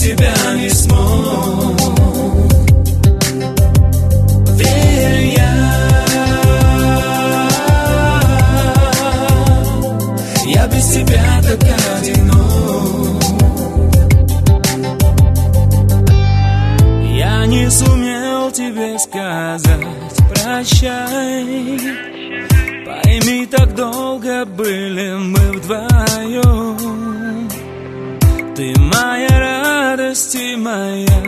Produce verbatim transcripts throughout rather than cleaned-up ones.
тебя не смог. Верю я, я без тебя так одинок. Я не сумел тебе сказать прощай. Пойми, так долго были мы вдвоем. Ты моя радость и моя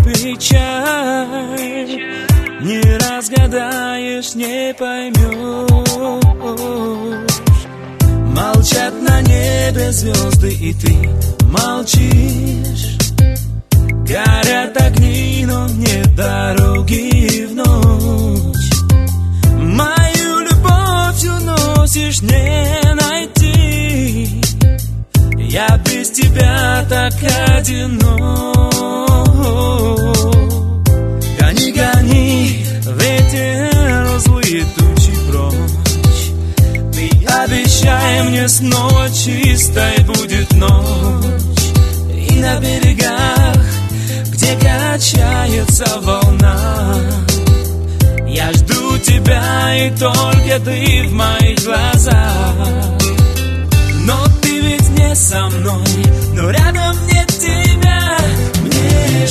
печаль. Не разгадаешь, не поймешь. Молчат на небе звезды, и ты молчишь. Горят огни, но нет дороги в ночь. Мою любовь уносишь, не найти. Я без тебя так одинок. Гони, гони, ветер злые тучи прочь. Ты обещай мне, снова чистой будет ночь. И на берегах, где качается волна, я жду тебя, и только ты в моих глазах. Но ты ведь не со мной, но рядом нет тебя. Мне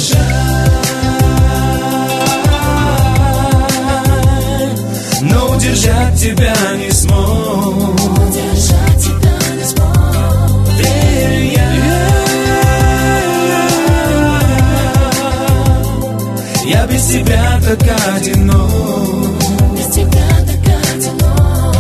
жаль, но удержать тебя не смог. Удержать тебя не смог. Верю я, я без тебя так одинок. Без тебя так одинок.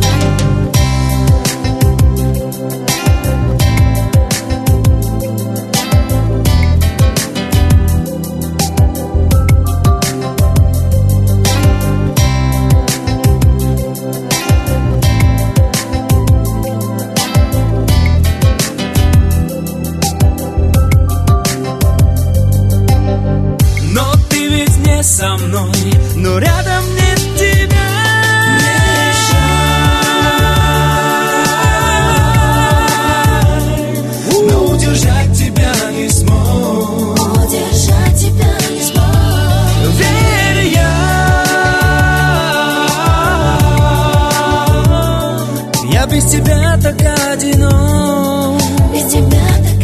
Со мной, но рядом нет тебя. Мне жаль, но удержать тебя не смог. Удержать тебя не смог. Верю я, я без тебя так одинок. Без тебя так